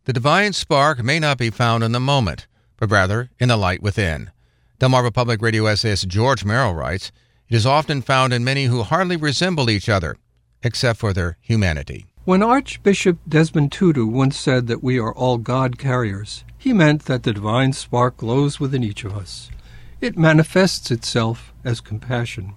The divine spark may not be found in the moment, but rather in the light within. Delmarva Public Radio essayist George Merrill writes, "It is often found in many who hardly resemble each other, except for their humanity." When Archbishop Desmond Tutu once said that we are all God carriers, he meant that the divine spark glows within each of us. It manifests itself as compassion.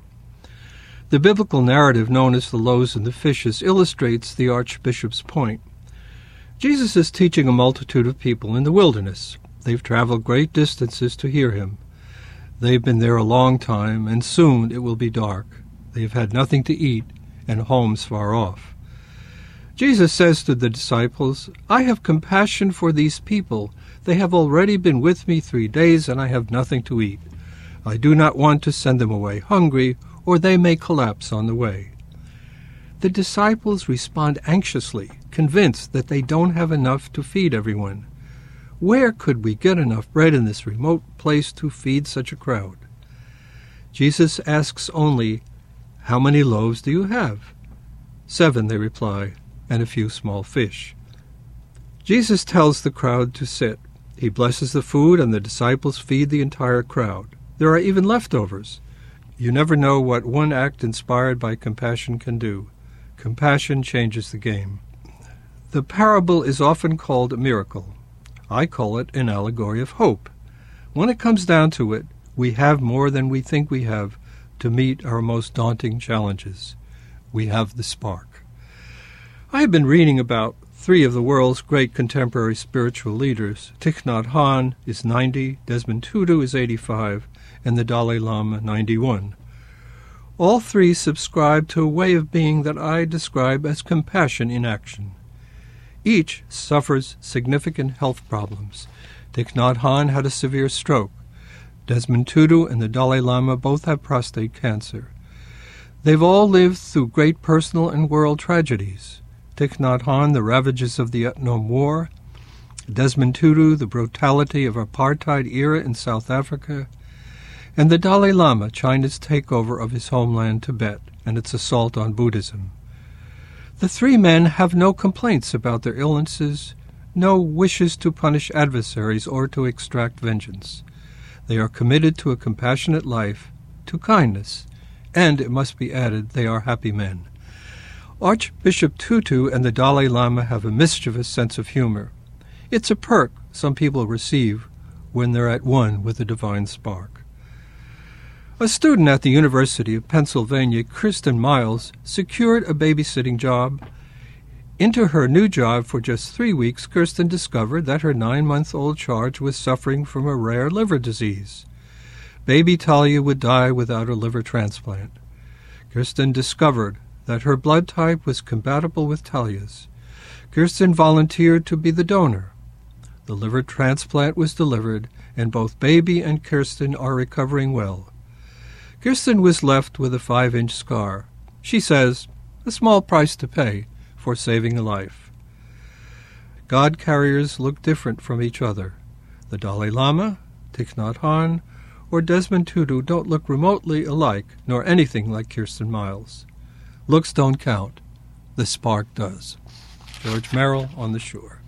The biblical narrative known as the loaves and the fishes illustrates the Archbishop's point. Jesus is teaching a multitude of people in the wilderness. They've traveled great distances to hear him. They've been there a long time, and soon it will be dark. They've had nothing to eat, and homes far off. Jesus says to the disciples, "I have compassion for these people. They have already been with me 3 days, and I have nothing to eat. I do not want to send them away hungry, or they may collapse on the way." The disciples respond anxiously, convinced that they don't have enough to feed everyone. Where could we get enough bread in this remote place to feed such a crowd? Jesus asks only, "How many loaves do you have?" 7, they reply, and a few small fish. Jesus tells the crowd to sit. He blesses the food, and the disciples feed the entire crowd. There are even leftovers. You never know what one act inspired by compassion can do. Compassion changes the game. The parable is often called a miracle. I call it an allegory of hope. When it comes down to it, we have more than we think we have to meet our most daunting challenges. We have the spark. I have been reading about 3 of the world's great contemporary spiritual leaders. Thich Nhat Hanh is 90, Desmond Tutu is 85, and the Dalai Lama 91. All 3 subscribe to a way of being that I describe as compassion in action. Each suffers significant health problems. Thich Nhat Hanh had a severe stroke. Desmond Tutu and the Dalai Lama both have prostate cancer. They've all lived through great personal and world tragedies. Thich Nhat Hanh, the ravages of the Vietnam War. Desmond Tutu, the brutality of apartheid era in South Africa. And the Dalai Lama, China's takeover of his homeland Tibet and its assault on Buddhism. The 3 men have no complaints about their illnesses, no wishes to punish adversaries or to extract vengeance. They are committed to a compassionate life, to kindness, and, it must be added, they are happy men. Archbishop Tutu and the Dalai Lama have a mischievous sense of humor. It's a perk some people receive when they're at one with the divine spark. A student at the University of Pennsylvania, Kirsten Miles, secured a babysitting job. Into her new job for just 3 weeks, Kirsten discovered that her 9-month-old charge was suffering from a rare liver disease. Baby Talia would die without a liver transplant. Kirsten discovered that her blood type was compatible with Talia's. Kirsten volunteered to be the donor. The liver transplant was delivered, and both baby and Kirsten are recovering well. Kirsten was left with a 5-inch scar. She says, a small price to pay for saving a life. God carriers look different from each other. The Dalai Lama, Thich Nhat Hanh, or Desmond Tutu don't look remotely alike, nor anything like Kirsten Miles. Looks don't count. The spark does. George Merrill on the Shore.